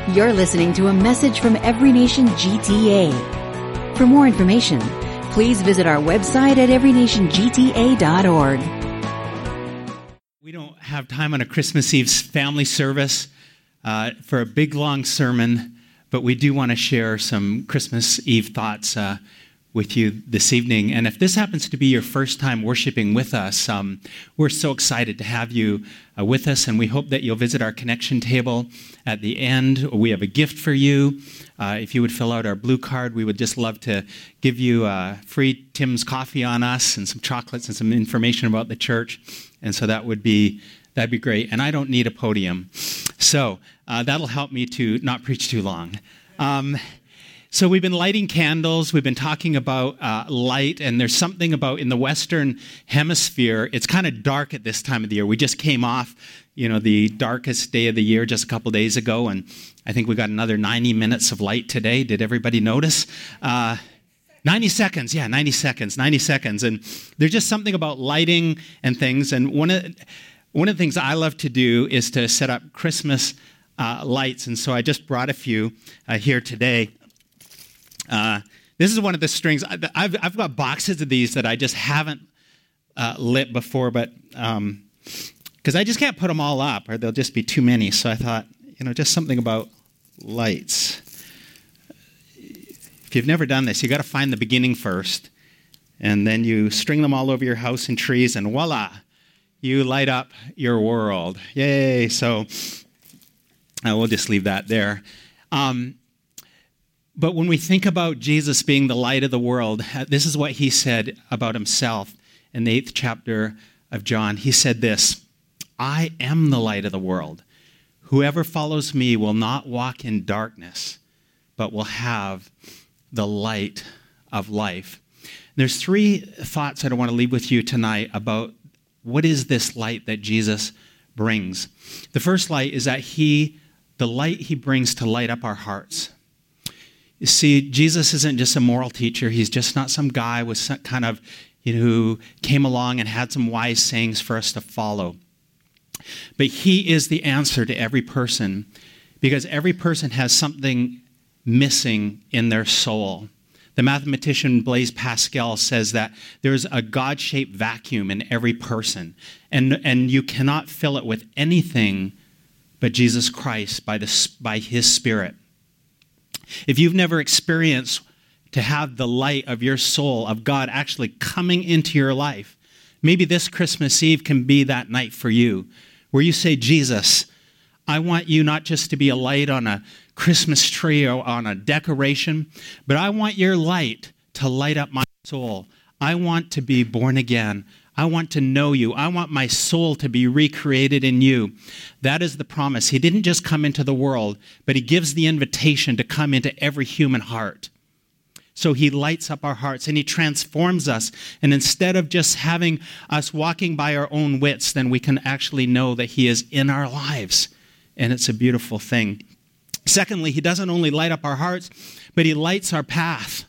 You're listening to a message from Every Nation GTA. For more information, please visit our website at everynationgta.org. We don't have time on a Christmas Eve family service for a big, long sermon, but we do want to share some Christmas Eve thoughts with you this evening. And if this happens to be your first time worshiping with us, we're so excited to have you with us, and we hope that you'll visit our connection table at the end. We have a gift for you. If you would fill out our blue card, we would just love to give you free Tim's coffee on us and some chocolates and some information about the church. And so that'd be great. And I don't need a podium, so that'll help me to not preach too long. So we've been lighting candles. We've been talking about light, and there's something about in the Western Hemisphere, it's kind of dark at this time of the year. We just came off, the darkest day of the year just a couple days ago, and I think we got another 90 minutes of light today. Did everybody notice? 90 seconds, 90 seconds. And there's just something about lighting and things, and one of the things I love to do is to set up Christmas lights, and so I just brought a few here today. This is one of the strings. I've got boxes of these that I just haven't lit before, but because I just can't put them all up, or there'll just be too many. So I thought, just something about lights. If you've never done this, you got to find the beginning first, and then you string them all over your house and trees, and voila, you light up your world. Yay! So we'll just leave that there. But when we think about Jesus being the light of the world, this is what he said about himself in the 8th chapter of John. He said this, "I am the light of the world. Whoever follows me will not walk in darkness, but will have the light of life." There's 3 thoughts that I want to leave with you tonight about what is this light that Jesus brings. The first light is that the light he brings to light up our hearts. You see, Jesus isn't just a moral teacher. He's just not some guy with some kind of, who came along and had some wise sayings for us to follow. But he is the answer to every person, because every person has something missing in their soul. The mathematician Blaise Pascal says that there's a God-shaped vacuum in every person, and you cannot fill it with anything but Jesus Christ by his Spirit. If you've never experienced to have the light of your soul, of God actually coming into your life, maybe this Christmas Eve can be that night for you, where you say, "Jesus, I want you not just to be a light on a Christmas tree or on a decoration, but I want your light to light up my soul. I want to be born again. I want to know you. I want my soul to be recreated in you." That is the promise. He didn't just come into the world, but he gives the invitation to come into every human heart. So he lights up our hearts and he transforms us. And instead of just having us walking by our own wits, then we can actually know that he is in our lives. And it's a beautiful thing. Secondly, he doesn't only light up our hearts, but he lights our path.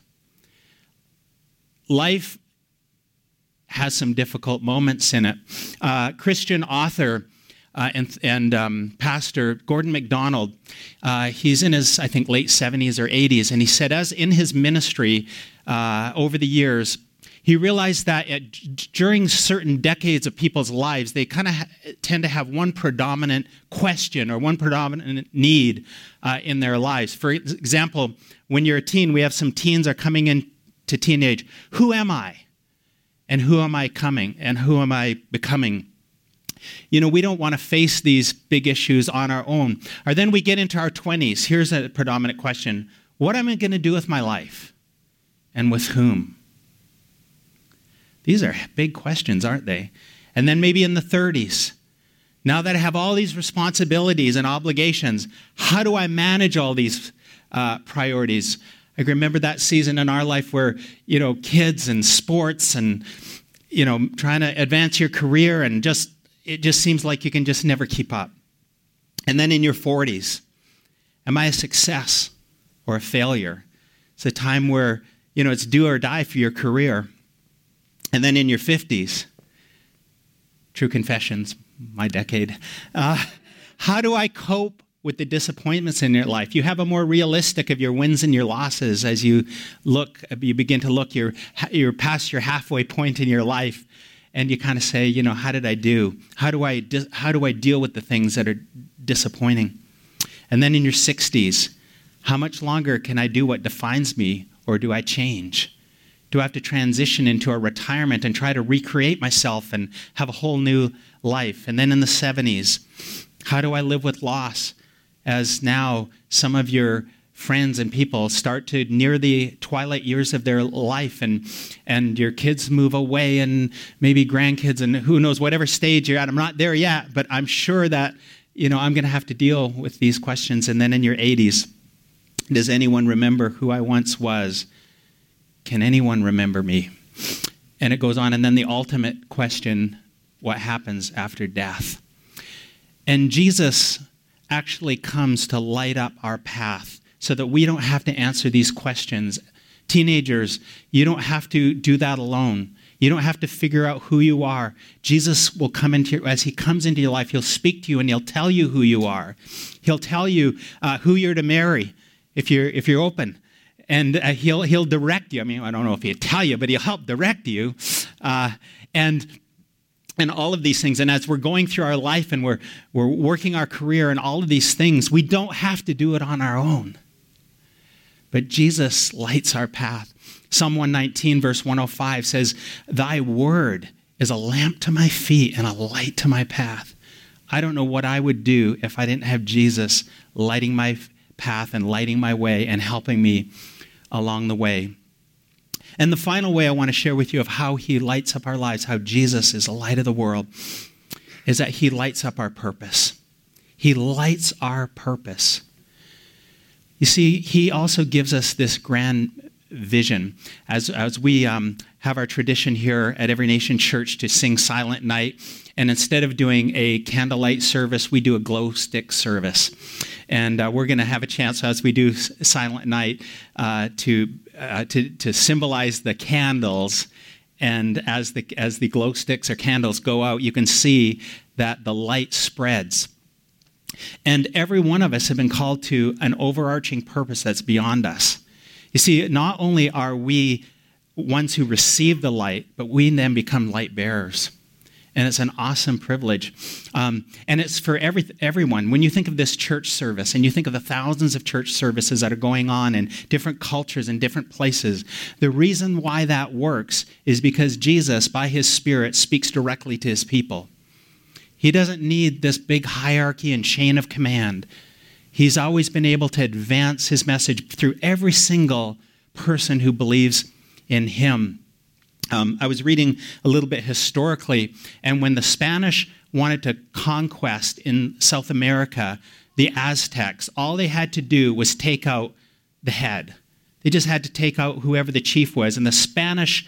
Life has some difficult moments in it. Christian author and pastor Gordon MacDonald, he's in his, I think, late 70s or 80s, and he said as in his ministry over the years, he realized that during certain decades of people's lives, they kind of tend to have one predominant question or one predominant need in their lives. For example, when you're a teen, we have some teens are coming into teenage. Who am I? And who am I coming? And who am I becoming? We don't want to face these big issues on our own. Or then we get into our 20s. Here's a predominant question. What am I going to do with my life? And with whom? These are big questions, aren't they? And then maybe in the 30s. Now that I have all these responsibilities and obligations, how do I manage all these priorities? I remember that season in our life where, kids and sports and, trying to advance your career and it just seems like you can just never keep up. And then in your 40s, am I a success or a failure? It's a time where, it's do or die for your career. And then in your 50s, true confessions, my decade, how do I cope with the disappointments in your life. You have a more realistic of your wins and your losses as you begin to look, you're past your halfway point in your life, and you kind of say, how did I do? How do I deal with the things that are disappointing? And then in your 60s, how much longer can I do what defines me, or do I change? Do I have to transition into a retirement and try to recreate myself and have a whole new life? And then in the 70s, how do I live with loss as now some of your friends and people start to near the twilight years of their life, and your kids move away, and maybe grandkids, and who knows, whatever stage you're at. I'm not there yet, but I'm sure that, I'm going to have to deal with these questions. And then in your 80s, does anyone remember who I once was? Can anyone remember me? And it goes on. And then the ultimate question, what happens after death? And Jesus actually comes to light up our path so that we don't have to answer these questions. Teenagers, you don't have to do that alone. You don't have to figure out who you are. Jesus will come as he comes into your life, he'll speak to you and he'll tell you who you are. He'll tell you who you're to marry if you're open. And he'll direct you. I mean, I don't know if he'll tell you, but he'll help direct you. And all of these things. And as we're going through our life and we're working our career and all of these things, we don't have to do it on our own. But Jesus lights our path. Psalm 119, verse 105 says, "Thy word is a lamp to my feet and a light to my path." I don't know what I would do if I didn't have Jesus lighting my path and lighting my way and helping me along the way. And the final way I want to share with you of how he lights up our lives, how Jesus is the light of the world, is that he lights up our purpose. He lights our purpose. You see, he also gives us this grand vision. As we have our tradition here at Every Nation Church to sing Silent Night, and instead of doing a candlelight service, we do a glow stick service. And we're going to have a chance as we do Silent Night to symbolize the candles. And as the glow sticks or candles go out, you can see that the light spreads. And every one of us have been called to an overarching purpose that's beyond us. You see, not only are we ones who receive the light, but we then become light bearers. And it's an awesome privilege. And it's for everyone. When you think of this church service and you think of the thousands of church services that are going on in different cultures and different places, the reason why that works is because Jesus, by his Spirit, speaks directly to his people. He doesn't need this big hierarchy and chain of command. He's always been able to advance his message through every single person who believes in him. I was reading a little bit historically, and when the Spanish wanted to conquest in South America, the Aztecs, all they had to do was take out the head. They just had to take out whoever the chief was, and the Spanish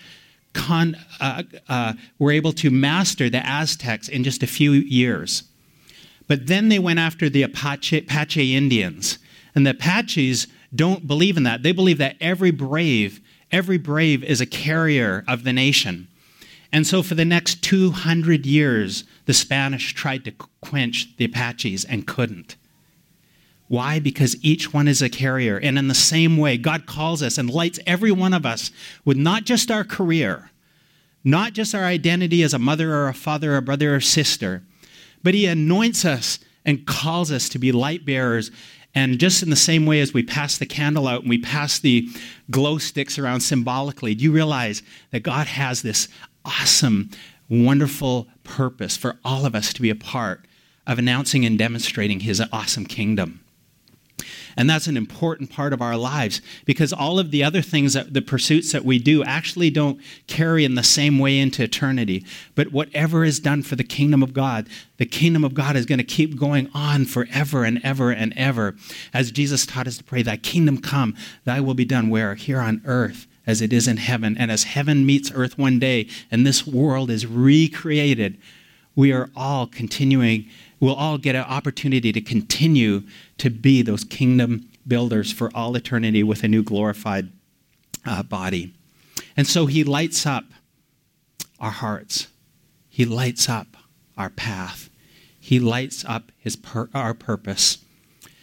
were able to master the Aztecs in just a few years. But then they went after the Apache Indians, and the Apaches don't believe in that. They believe that every brave is a carrier of the nation. And so for the next 200 years, the Spanish tried to quench the Apaches and couldn't. Why? Because each one is a carrier. And in the same way, God calls us and lights every one of us with not just our career, not just our identity as a mother or a father or a brother or sister, but he anoints us and calls us to be light bearers. And just in the same way as we pass the candle out and we pass the glow sticks around symbolically, do you realize that God has this awesome, wonderful purpose for all of us to be a part of announcing and demonstrating his awesome kingdom? And that's an important part of our lives, because all of the other things, the pursuits that we do, actually don't carry in the same way into eternity. But whatever is done for the kingdom of God is going to keep going on forever and ever and ever. As Jesus taught us to pray, thy kingdom come, thy will be done where? Here on earth as it is in heaven. And as heaven meets earth one day and this world is recreated, we'll all get an opportunity to continue to be those kingdom builders for all eternity with a new glorified body. And so he lights up our hearts. He lights up our path. He lights up our purpose.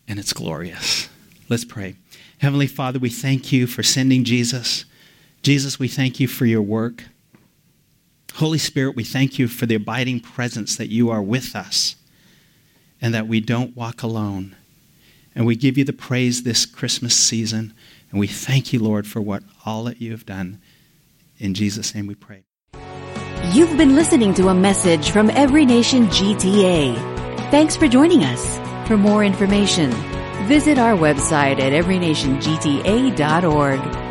and it's glorious. Let's pray. Heavenly Father, we thank you for sending Jesus. Jesus, we thank you for your work. Holy Spirit, we thank you for the abiding presence that you are with us and that we don't walk alone. And we give you the praise this Christmas season. And we thank you, Lord, for all that you have done. In Jesus' name we pray. You've been listening to a message from Every Nation GTA. Thanks for joining us. For more information, visit our website at everynationgta.org.